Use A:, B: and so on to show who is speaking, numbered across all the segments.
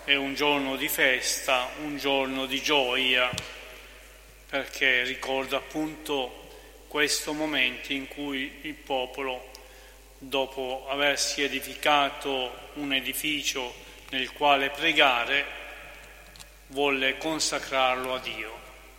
A: è un giorno di festa, un giorno di gioia, perché ricorda appunto questo momento in cui il popolo, dopo aversi edificato un edificio nel quale pregare, volle consacrarlo a Dio.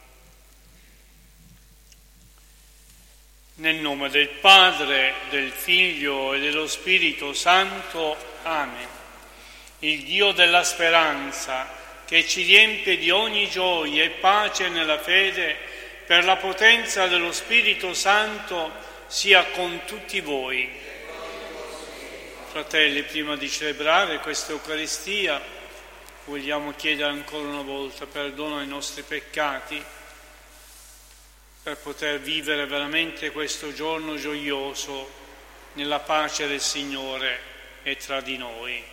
A: Nel nome del Padre, del Figlio e dello Spirito Santo. Amen. Il Dio della speranza, che ci riempie di ogni gioia e pace nella fede, per la potenza dello Spirito Santo, sia con tutti voi. Fratelli, prima di celebrare questa Eucaristia, vogliamo chiedere ancora una volta perdono ai nostri peccati, per poter vivere veramente questo giorno gioioso nella pace del Signore e tra di noi.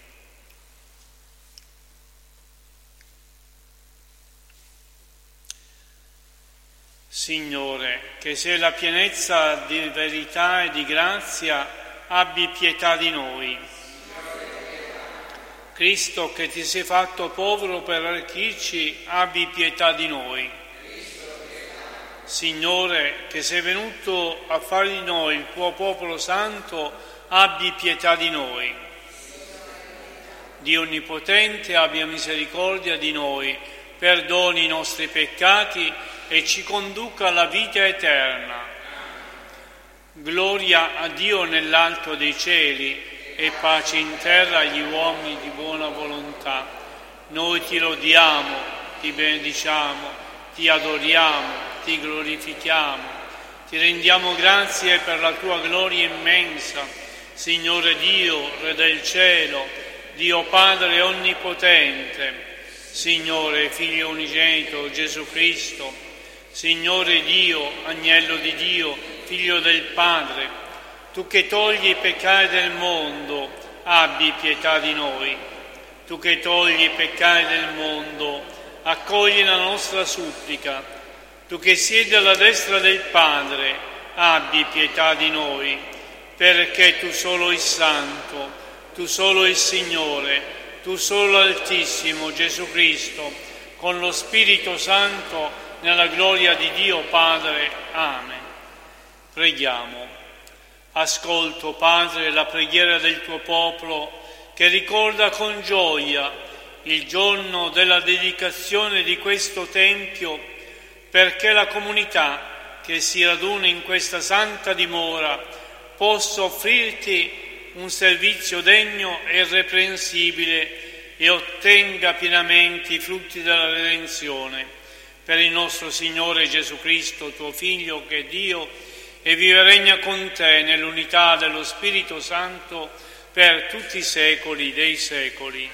A: Signore, che sei la pienezza di verità e di grazia, abbi pietà di noi. Cristo, che ti sei fatto povero per arricchirci, abbi pietà di noi. Signore, che sei venuto a fare di noi il tuo popolo santo, abbi pietà di noi. Dio Onnipotente, abbia misericordia di noi, perdoni i nostri peccati e ci conduca alla vita eterna. Gloria a Dio nell'alto dei cieli e pace in terra agli uomini di buona volontà. Noi ti lodiamo, ti benediciamo, ti adoriamo, ti glorifichiamo, ti rendiamo grazie per la tua gloria immensa, Signore Dio, Re del cielo, Dio Padre Onnipotente, Signore Figlio unigenito Gesù Cristo, Signore Dio, Agnello di Dio, Figlio del Padre, tu che togli i peccati del mondo, abbi pietà di noi. Tu che togli i peccati del mondo, accogli la nostra supplica. Tu che siedi alla destra del Padre, abbi pietà di noi, perché tu solo il Santo, tu solo il Signore, tu solo l'Altissimo Gesù Cristo, con lo Spirito Santo, nella gloria di Dio Padre. Amen. Preghiamo. Ascolto, Padre, la preghiera del tuo popolo, che ricorda con gioia il giorno della dedicazione di questo Tempio, perché la comunità che si raduna in questa santa dimora possa offrirti un servizio degno e irreprensibile e ottenga pienamente i frutti della redenzione. Per il nostro Signore Gesù Cristo, tuo Figlio, che è Dio, e vive e regna con te nell'unità dello Spirito Santo per tutti i secoli dei secoli.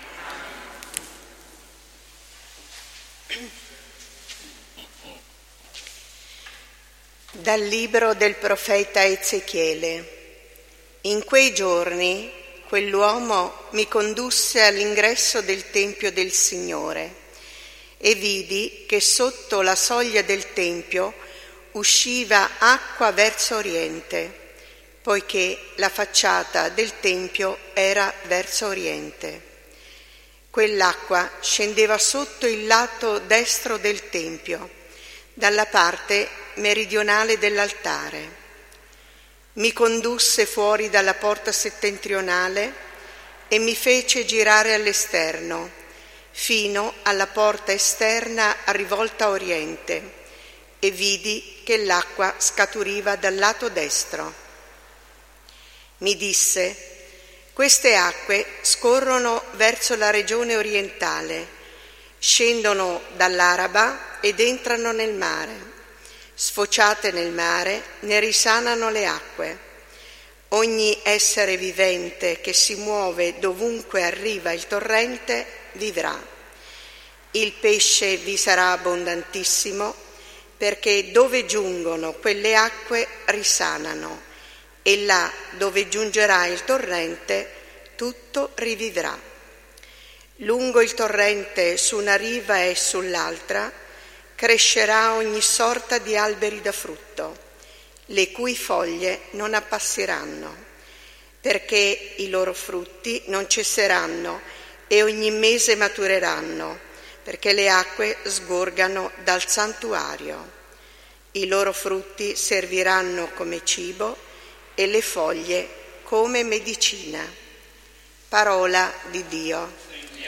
B: Dal libro del profeta Ezechiele. In quei giorni quell'uomo mi condusse all'ingresso del Tempio del Signore e vidi che sotto la soglia del Tempio usciva acqua verso oriente, poiché la facciata del Tempio era verso oriente. Quell'acqua scendeva sotto il lato destro del Tempio, dalla parte meridionale dell'altare. Mi condusse fuori dalla porta settentrionale e mi fece girare all'esterno, fino alla porta esterna rivolta a oriente, e vidi che l'acqua scaturiva dal lato destro. Mi disse: queste acque scorrono verso la regione orientale, scendono dall'Araba ed entrano nel mare. Sfociate nel mare, ne risanano le acque. Ogni essere vivente che si muove dovunque arriva il torrente vivrà. Il pesce vi sarà abbondantissimo, perché dove giungono quelle acque risanano, e là dove giungerà il torrente tutto rivivrà. Lungo il torrente, su una riva e sull'altra, crescerà ogni sorta di alberi da frutto, le cui foglie non appasseranno, perché i loro frutti non cesseranno e ogni mese matureranno, perché le acque sgorgano dal santuario. I loro frutti serviranno come cibo e le foglie come medicina. Parola di Dio.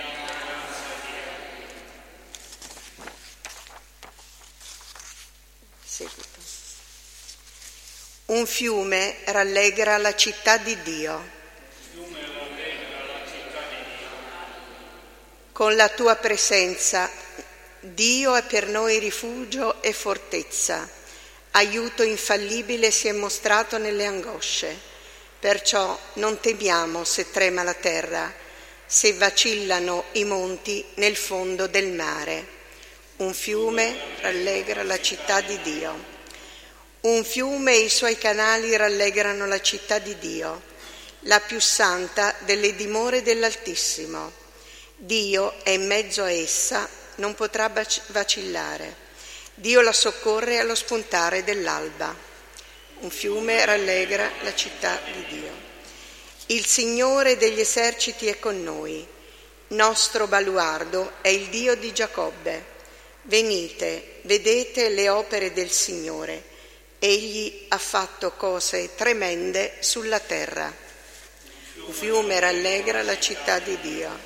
B: Seguito. Un fiume rallegra la città di Dio. Con la tua presenza, Dio è per noi rifugio e fortezza. Aiuto infallibile si è mostrato nelle angosce. Perciò non temiamo se trema la terra, se vacillano i monti nel fondo del mare. Un fiume rallegra la città di Dio. Un fiume e i suoi canali rallegrano la città di Dio, la più santa delle dimore dell'Altissimo. Dio è in mezzo a essa, non potrà vacillare. Dio la soccorre allo spuntare dell'alba. Un fiume rallegra la città di Dio. Il Signore degli eserciti è con noi. Nostro baluardo è il Dio di Giacobbe. Venite, vedete le opere del Signore. Egli ha fatto cose tremende sulla terra. Un fiume rallegra la città di Dio.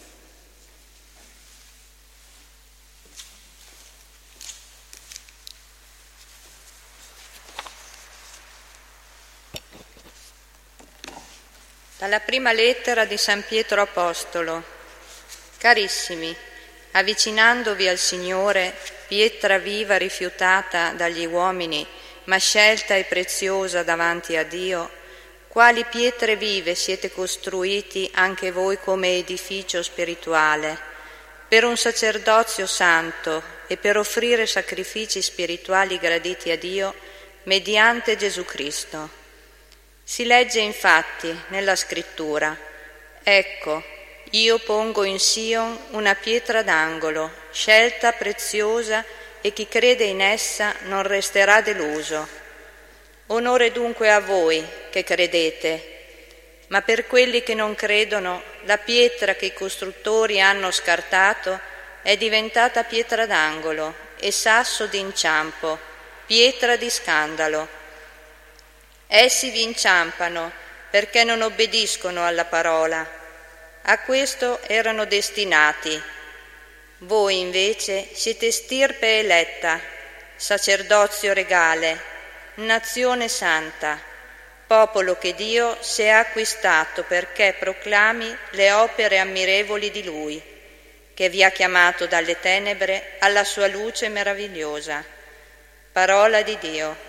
C: Dalla prima lettera di San Pietro Apostolo. Carissimi, avvicinandovi al Signore, pietra viva rifiutata dagli uomini, ma scelta e preziosa davanti a Dio, quali pietre vive siete costruiti anche voi come edificio spirituale, per un sacerdozio santo e per offrire sacrifici spirituali graditi a Dio mediante Gesù Cristo. Si legge infatti nella Scrittura: ecco, io pongo in Sion una pietra d'angolo, scelta preziosa, e chi crede in essa non resterà deluso. Onore dunque a voi che credete, ma per quelli che non credono, la pietra che i costruttori hanno scartato è diventata pietra d'angolo e sasso d'inciampo, pietra di scandalo. Essi vi inciampano perché non obbediscono alla parola. A questo erano destinati. Voi invece siete stirpe eletta, sacerdozio regale, nazione santa, popolo che Dio si è acquistato perché proclami le opere ammirevoli di Lui, che vi ha chiamato dalle tenebre alla sua luce meravigliosa. Parola di Dio.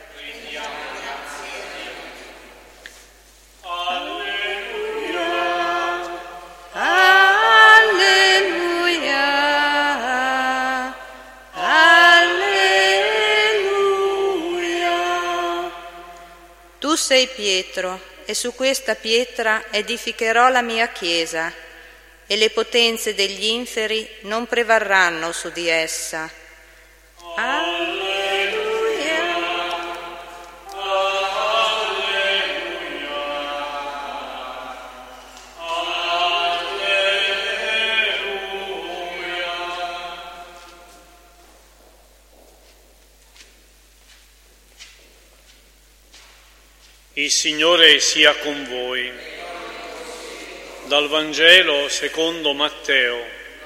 C: Tu sei Pietro, e su questa pietra edificherò la mia chiesa, e le potenze degli inferi non prevarranno su di essa. Alleluia.
A: Alleluia. Alleluia. Il Signore sia con voi. Dal Vangelo secondo Matteo.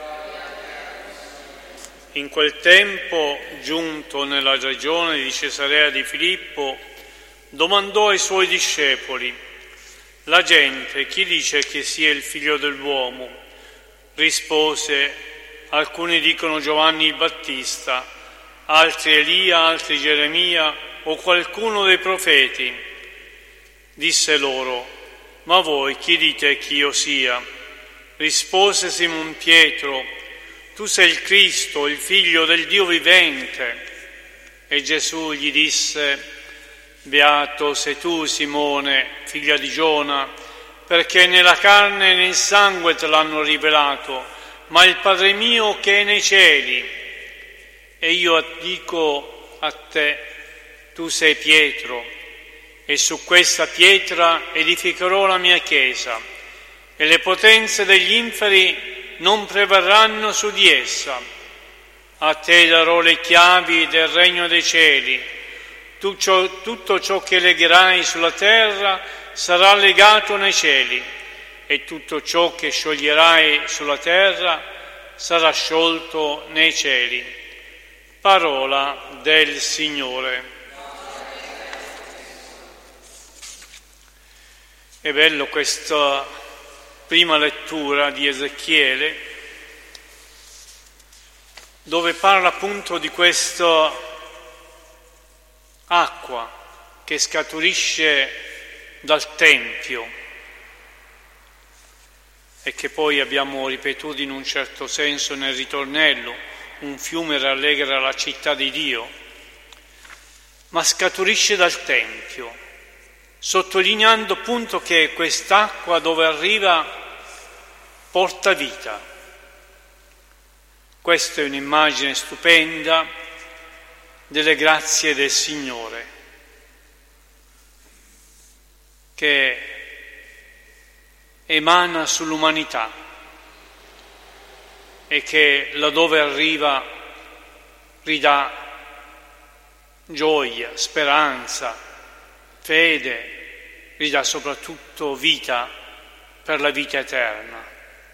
A: In quel tempo, giunto nella regione di Cesarea di Filippo, domandò ai suoi discepoli: la gente chi dice che sia il Figlio dell'uomo? Rispose: alcuni dicono Giovanni il Battista, altri Elia, altri Geremia o qualcuno dei profeti. Disse loro: ma voi chi dite che io sia? Rispose Simon Pietro: tu sei il Cristo, il Figlio del Dio vivente. E Gesù gli disse: beato sei tu, Simone, figlia di Giona, perché né la carne né il sangue te l'hanno rivelato, ma il Padre mio che è nei cieli. E io dico a te: tu sei Pietro, e su questa pietra edificherò la mia chiesa, e le potenze degli inferi non prevarranno su di essa. A te darò le chiavi del regno dei cieli. Tutto ciò che legherai sulla terra sarà legato nei cieli, e tutto ciò che scioglierai sulla terra sarà sciolto nei cieli. Parola del Signore. È bello questa prima lettura di Ezechiele, dove parla appunto di questa acqua che scaturisce dal Tempio e che poi abbiamo ripetuto in un certo senso nel ritornello: un fiume rallegra la città di Dio, ma scaturisce dal Tempio, sottolineando appunto che quest'acqua dove arriva porta vita. Questa è un'immagine stupenda delle grazie del Signore, che emana sull'umanità e che laddove arriva ridà gioia, speranza, fede, ridà soprattutto vita per la vita eterna.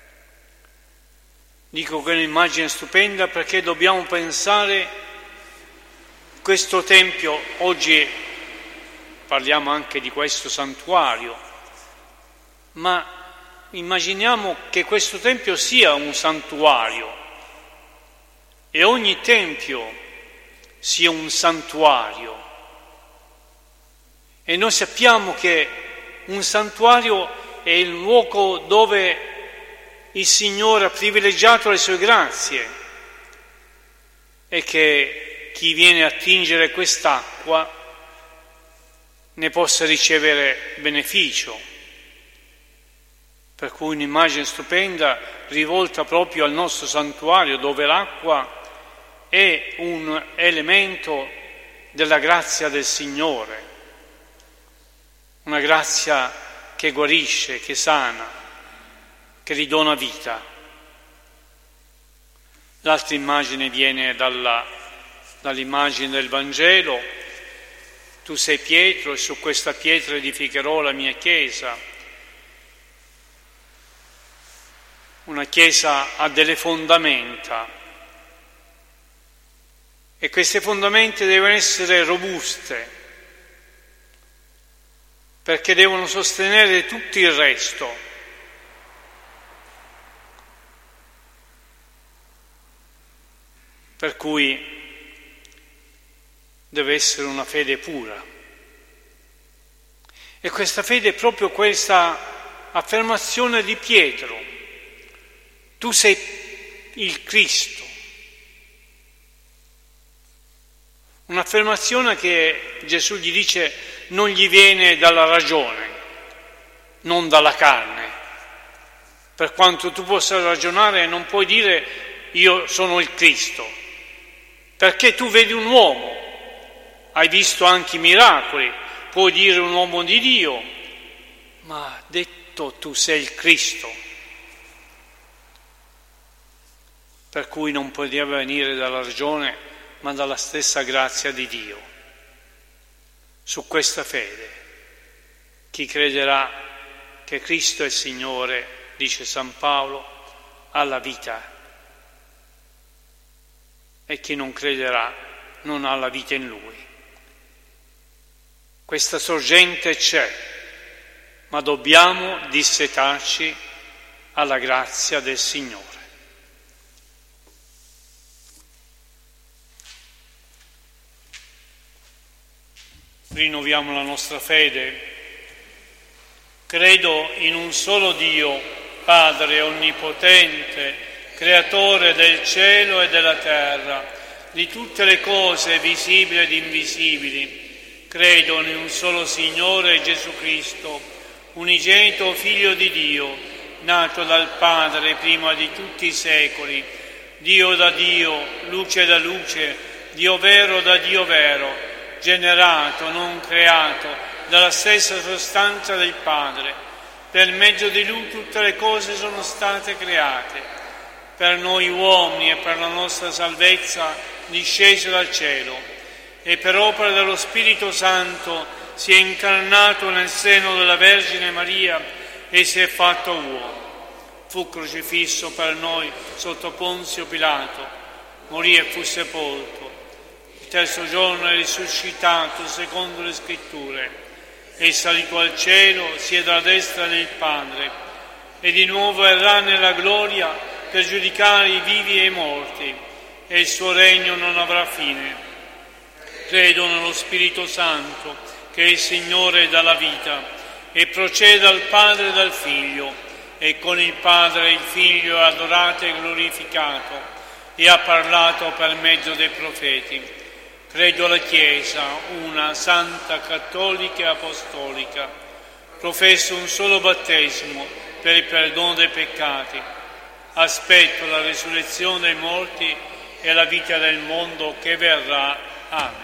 A: Dico che è un'immagine stupenda perché dobbiamo pensare questo Tempio. Oggi parliamo anche di questo santuario, ma immaginiamo che questo Tempio sia un santuario e ogni Tempio sia un santuario. E noi sappiamo che un santuario è il luogo dove il Signore ha privilegiato le sue grazie e che chi viene a attingere quest'acqua ne possa ricevere beneficio. Per cui un'immagine stupenda rivolta proprio al nostro santuario, dove l'acqua è un elemento della grazia del Signore, una grazia che guarisce, che sana, che ridona vita. L'altra immagine viene dall'immagine del Vangelo: tu sei Pietro e su questa pietra edificherò la mia chiesa. Una chiesa ha delle fondamenta e queste fondamenta devono essere robuste, perché devono sostenere tutto il resto. Per cui deve essere una fede pura. E questa fede è proprio questa affermazione di Pietro: tu sei il Cristo. Un'affermazione che Gesù gli dice non gli viene dalla ragione, non dalla carne. Per quanto tu possa ragionare, non puoi dire io sono il Cristo, perché tu vedi un uomo, hai visto anche i miracoli, puoi dire un uomo di Dio, ma detto tu sei il Cristo, per cui non poteva venire dalla ragione, ma dalla stessa grazia di Dio. Su questa fede, chi crederà che Cristo è il Signore, dice San Paolo, ha la vita, e chi non crederà non ha la vita in Lui. Questa sorgente c'è, ma dobbiamo dissetarci alla grazia del Signore. Rinnoviamo la nostra fede. Credo in un solo Dio, Padre onnipotente, Creatore del cielo e della terra, di tutte le cose visibili ed invisibili. Credo in un solo Signore Gesù Cristo, unigenito Figlio di Dio, nato dal Padre prima di tutti i secoli, Dio da Dio, luce da luce, Dio vero da Dio vero, generato, non creato, dalla stessa sostanza del Padre. Per mezzo di Lui tutte le cose sono state create. per noi uomini e per la nostra salvezza, disceso dal cielo, e per opera dello Spirito Santo si è incarnato nel seno della Vergine Maria e si è fatto uomo. Fu crocifisso per noi sotto Ponzio Pilato, morì e fu sepolto. Il terzo giorno è risuscitato secondo le Scritture, è salito al cielo, siede alla destra del Padre, e di nuovo verrà nella gloria per giudicare i vivi e i morti, e il suo regno non avrà fine. Credo nello Spirito Santo, che è il Signore dalla vita, e procede dal Padre e dal Figlio, e con il Padre e il Figlio è adorato e glorificato, e ha parlato per mezzo dei profeti. Credo alla Chiesa, una santa, cattolica e apostolica. Professo un solo battesimo per il perdono dei peccati. Aspetto la resurrezione dei morti e la vita del mondo che verrà. Amen.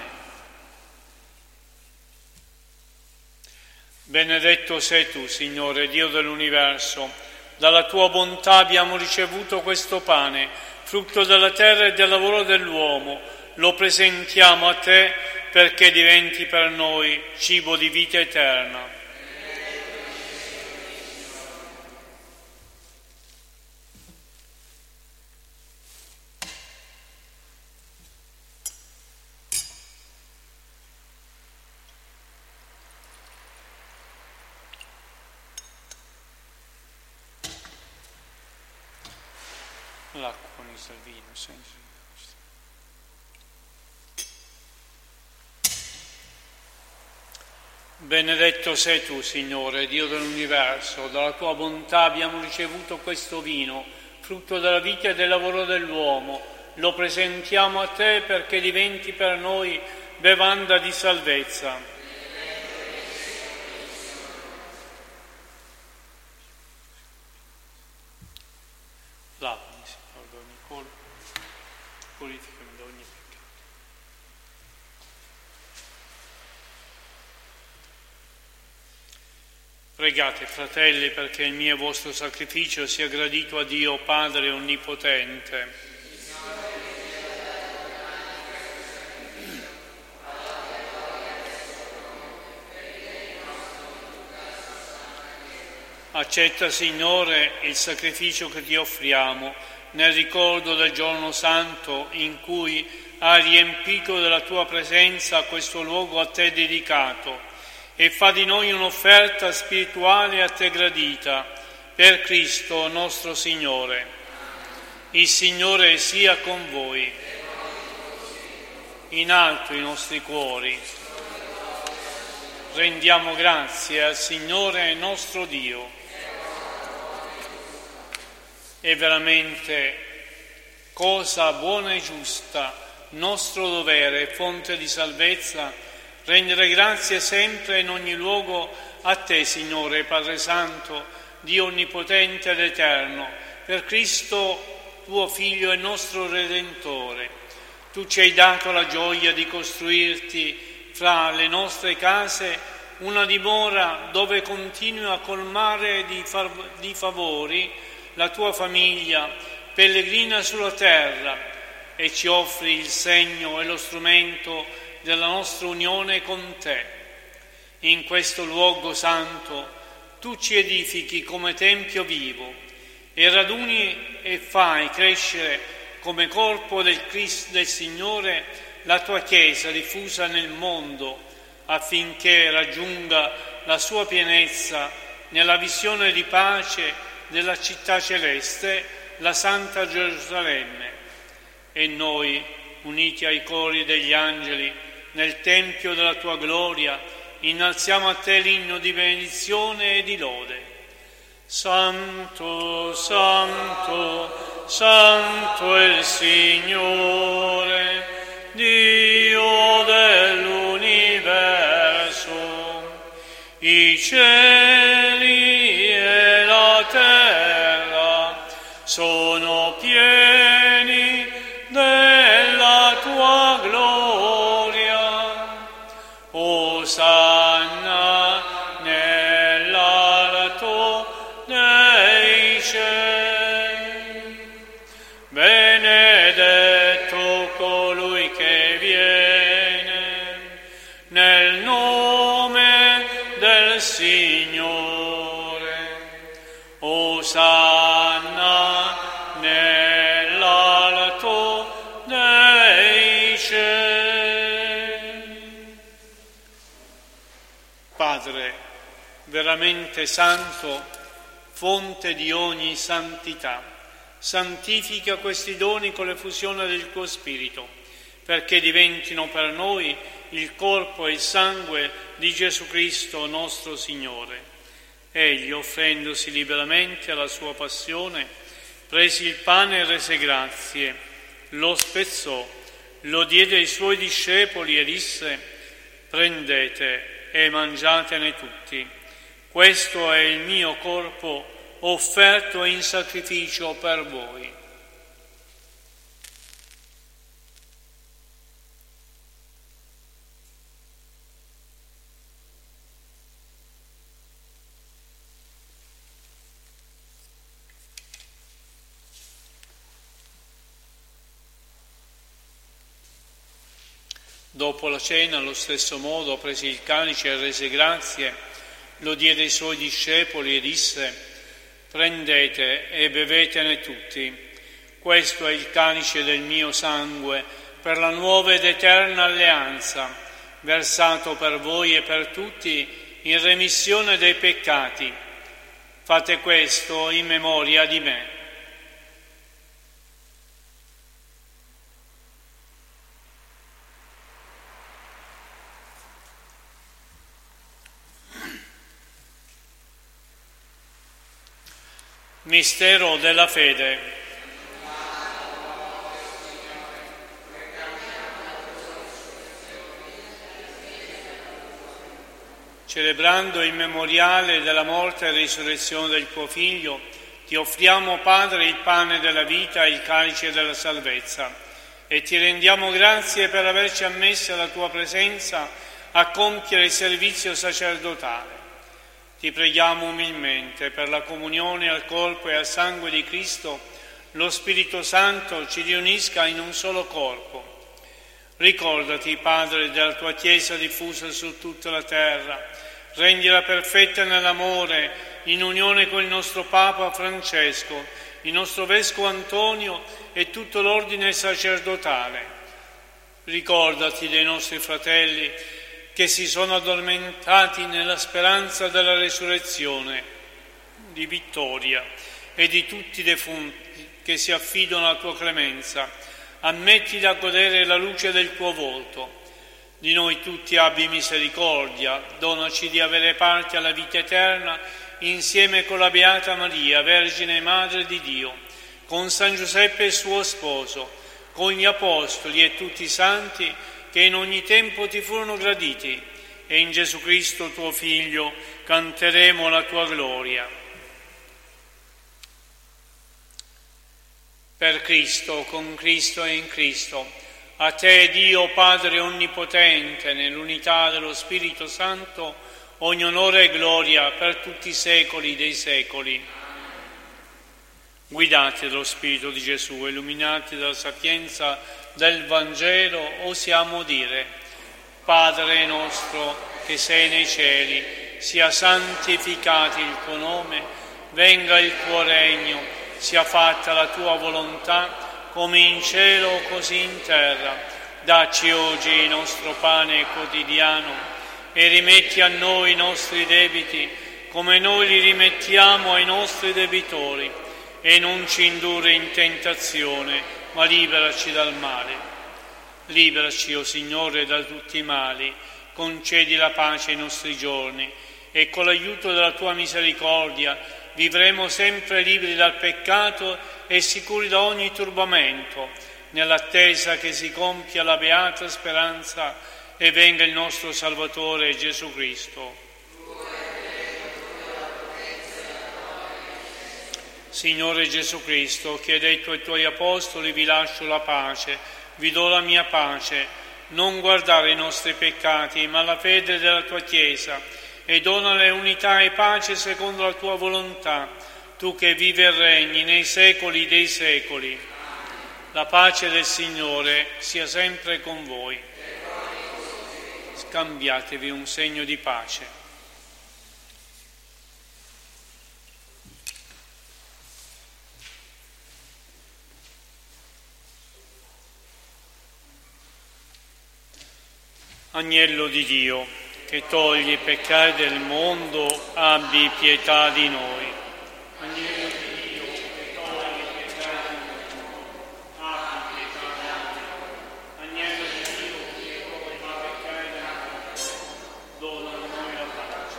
A: Benedetto sei tu, Signore, Dio dell'universo. Dalla tua bontà abbiamo ricevuto questo pane, frutto della terra e del lavoro dell'uomo. Lo presentiamo a te perché diventi per noi cibo di vita eterna. L'acqua con il salvino, senza. Benedetto sei tu, Signore, Dio dell'universo. Dalla tua bontà abbiamo ricevuto questo vino, frutto della vita e del lavoro dell'uomo. Lo presentiamo a te perché diventi per noi bevanda di salvezza. Lavami, Signore, da ogni colpa, purificami da ogni peccato. Pregate, fratelli, perché il mio e vostro sacrificio sia gradito a Dio Padre Onnipotente. Accetta, Signore, il sacrificio che ti offriamo nel ricordo del giorno santo in cui hai riempito della tua presenza questo luogo a te dedicato, e fa di noi un'offerta spirituale a te gradita, per Cristo nostro Signore. Il Signore sia con voi. In alto i nostri cuori. Rendiamo grazie al Signore nostro Dio. È veramente cosa buona e giusta, nostro dovere e fonte di salvezza, rendere grazie sempre in ogni luogo a te, Signore, Padre Santo, Dio Onnipotente ed Eterno, per Cristo, tuo Figlio e nostro Redentore. Tu ci hai dato la gioia di costruirti fra le nostre case una dimora dove continui a colmare di favori la tua famiglia, pellegrina sulla terra, e ci offri il segno e lo strumento della nostra unione con te. In questo luogo santo tu ci edifichi come tempio vivo e raduni e fai crescere come corpo del Signore la tua Chiesa diffusa nel mondo, affinché raggiunga la sua pienezza nella visione di pace della città celeste, la Santa Gerusalemme. E noi, uniti ai cori degli angeli, nel Tempio della tua gloria, innalziamo a te l'inno di benedizione e di lode. Santo, Santo, Santo è il Signore, Dio dell'universo. I cieli e la terra sono pieni della tua gloria. Osanna nell'alto dei cieli. benedetto colui che viene, nel nome del Signore. Osanna nell'alto dei cieli. Padre, veramente santo, fonte di ogni santità, santifica questi doni con l'effusione del tuo Spirito, perché diventino per noi il corpo e il sangue di Gesù Cristo nostro Signore. Egli, offrendosi liberamente alla sua passione, prese il pane e rese grazie, lo spezzò, lo diede ai suoi discepoli e disse: prendete e mangiatene tutti. Questo è il mio corpo offerto in sacrificio per voi. Dopo la cena, allo stesso modo, prese il calice e rese grazie, lo diede ai suoi discepoli e disse: prendete e bevetene tutti. Questo è il calice del mio sangue per la nuova ed eterna alleanza, versato per voi e per tutti in remissione dei peccati. Fate questo in memoria di me. Mistero della fede. Celebrando il memoriale della morte e risurrezione del tuo Figlio, ti offriamo, Padre, il pane della vita e il calice della salvezza, e ti rendiamo grazie per averci ammessi alla tua presenza a compiere il servizio sacerdotale. Ti preghiamo umilmente per la comunione al corpo e al sangue di Cristo, lo Spirito Santo ci riunisca in un solo corpo. Ricordati, Padre, della tua Chiesa diffusa su tutta la terra, rendila perfetta nell'amore, in unione con il nostro Papa Francesco, il nostro Vescovo Antonio e tutto l'ordine sacerdotale. Ricordati dei nostri fratelli che si sono addormentati nella speranza della resurrezione, di vittoria, e di tutti i defunti che si affidano alla tua clemenza. Ammettili a godere la luce del tuo volto. Di noi tutti abbi misericordia, donaci di avere parte alla vita eterna insieme con la Beata Maria, Vergine e Madre di Dio, con San Giuseppe suo sposo, con gli Apostoli e tutti i santi che in ogni tempo ti furono graditi, e in Gesù Cristo tuo Figlio canteremo la tua gloria. Per Cristo, con Cristo e in Cristo, a te Dio Padre Onnipotente, nell'unità dello Spirito Santo, ogni onore e gloria per tutti i secoli dei secoli. Guidati dallo Spirito di Gesù, illuminati dalla sapienza del Vangelo, osiamo dire: Padre nostro che sei nei cieli, sia santificato il tuo nome, venga il tuo regno, sia fatta la tua volontà, come in cielo così in terra. Dacci oggi il nostro pane quotidiano e rimetti a noi i nostri debiti, come noi li rimettiamo ai nostri debitori, e non ci indurre in tentazione, ma liberaci dal male. Liberaci, o Signore, da tutti i mali, concedi la pace ai nostri giorni, e con l'aiuto della tua misericordia vivremo sempre liberi dal peccato e sicuri da ogni turbamento, nell'attesa che si compia la beata speranza e venga il nostro Salvatore Gesù Cristo. Signore Gesù Cristo, che hai detto ai tuoi apostoli: vi lascio la pace, vi do la mia pace, non guardare i nostri peccati, ma la fede della tua Chiesa, e donale unità e pace secondo la tua volontà, tu che vivi e regni nei secoli dei secoli. La pace del Signore sia sempre con voi. Scambiatevi un segno di pace. Agnello di Dio, che togli i peccati del mondo, abbi pietà di noi. Agnello di Dio, che togli i peccati del mondo, abbi pietà di noi. Agnello di Dio, che togli i peccati del mondo, dona a noi la pace.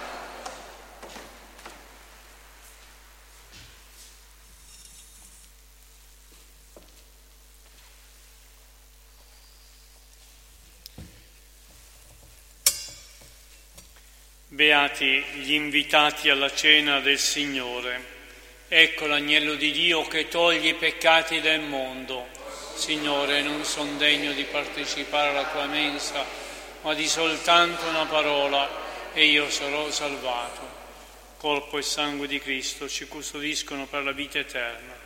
A: Beati gli invitati alla cena del Signore. Ecco l'agnello di Dio che toglie i peccati del mondo. Signore, non son degno di partecipare alla tua mensa, ma di soltanto una parola e io sarò salvato. Corpo e sangue di Cristo ci custodiscono per la vita eterna.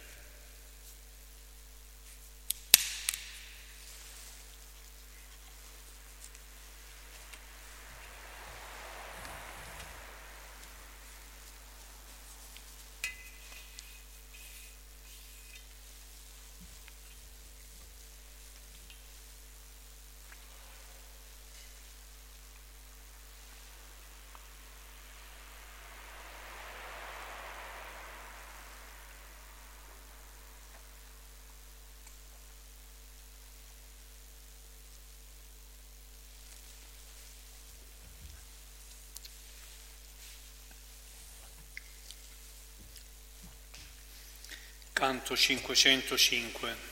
A: Canto 505.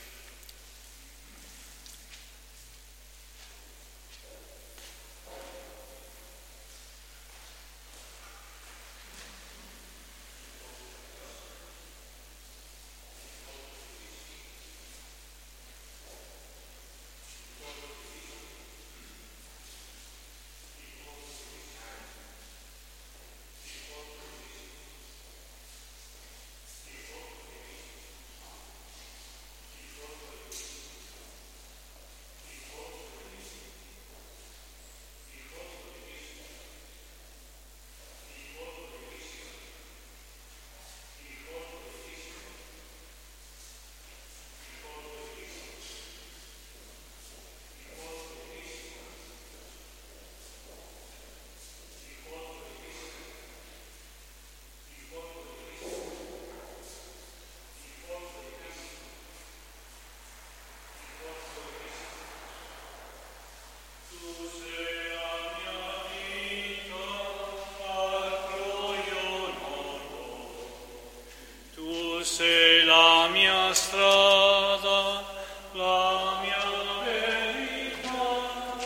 A: Sei la mia strada, la mia verità,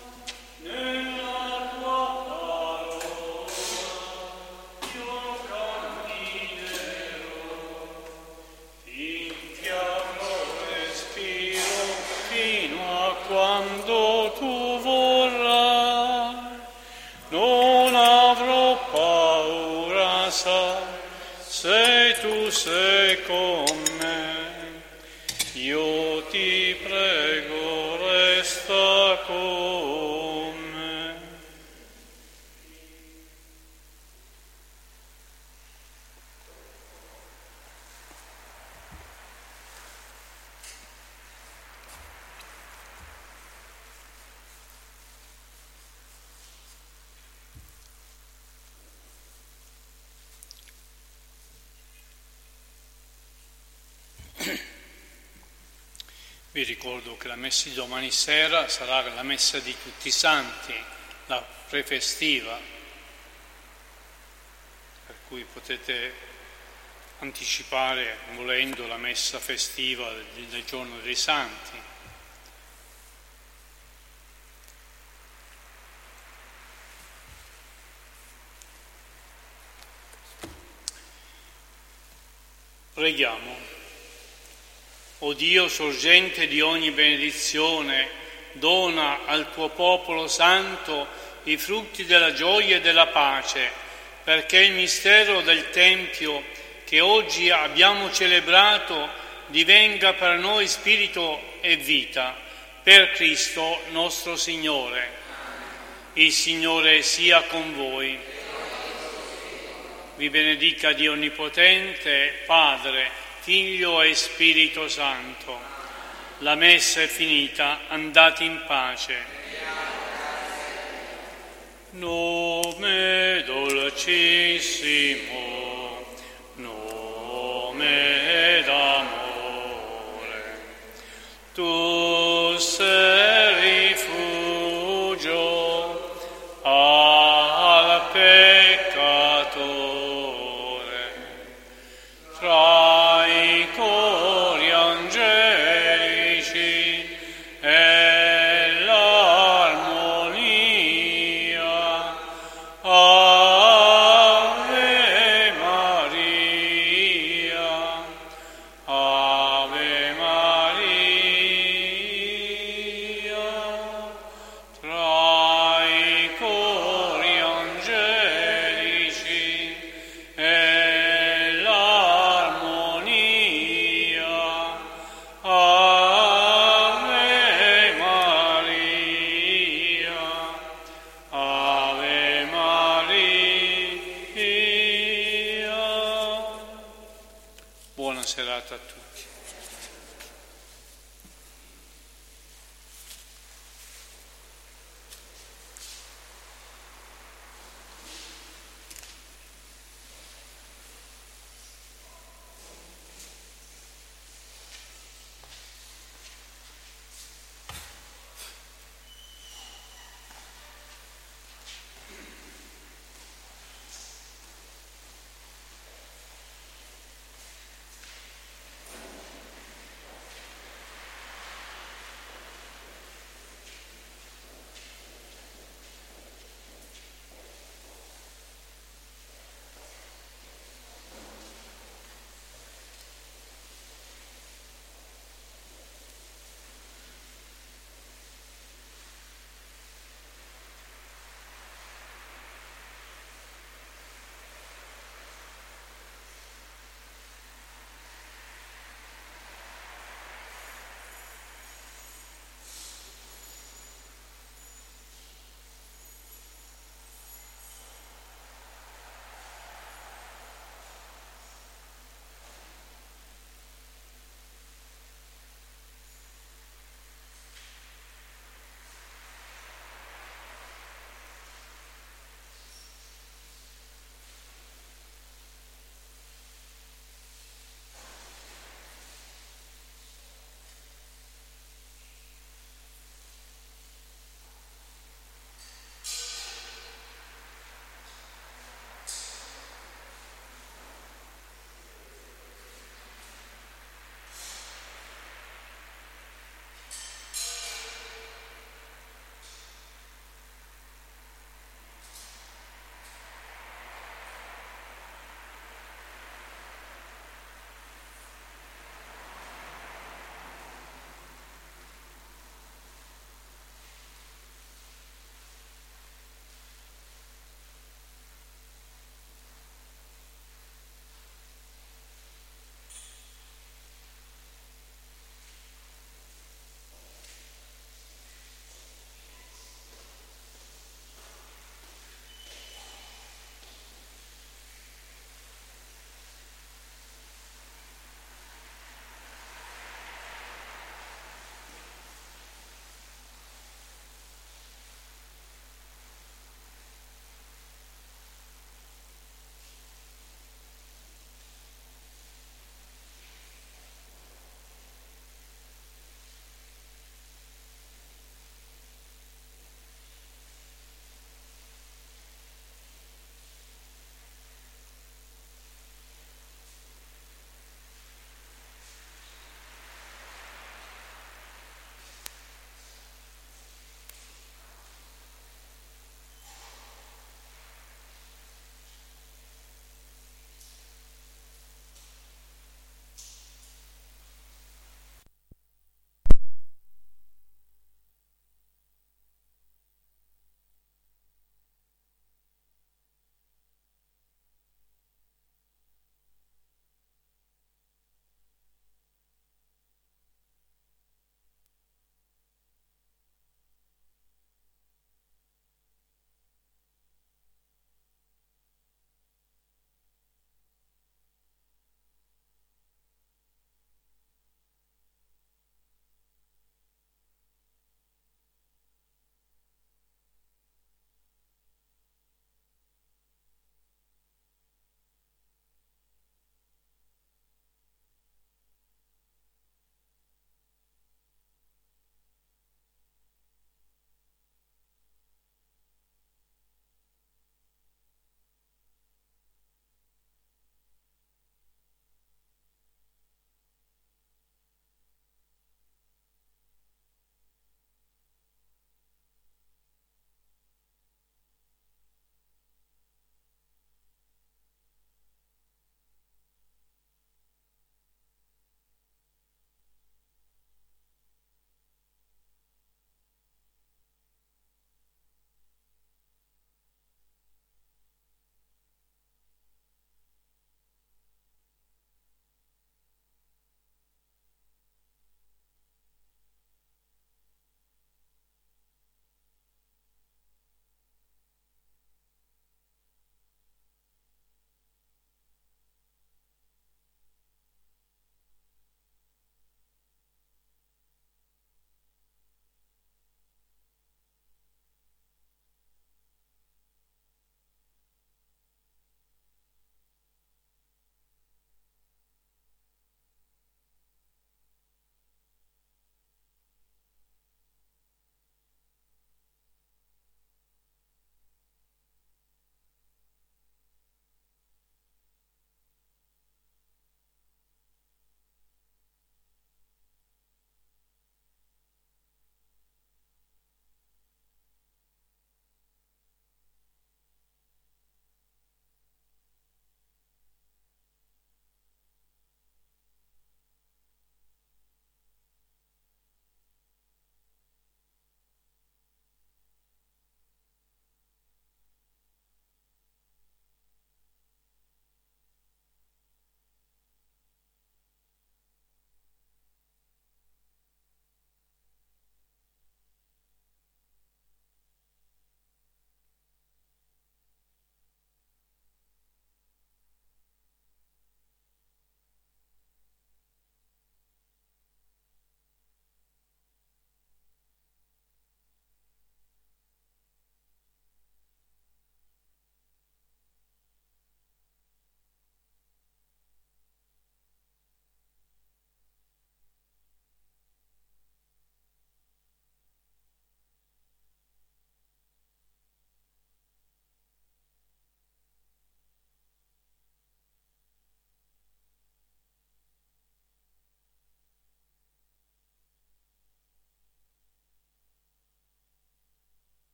A: nella tua parola io camminerò, finché avrò respiro, fino a quando tu vorrai, non avrò paura, sai. Se tu sei con me, io ti prego, resta con me. Vi ricordo che la messa di domani sera sarà la messa di tutti i santi, la prefestiva, per cui potete anticipare, volendo, la messa festiva del giorno dei santi. Preghiamo. O Dio, sorgente di ogni benedizione, dona al tuo popolo santo i frutti della gioia e della pace, perché il mistero del Tempio che oggi abbiamo celebrato divenga per noi spirito e vita, per Cristo nostro Signore. Il Signore sia con voi. Vi benedica Dio Onnipotente, Padre, Figlio e Spirito Santo. La messa è finita, andate in pace. Nome dolcissimo, nome d'amore, tu sei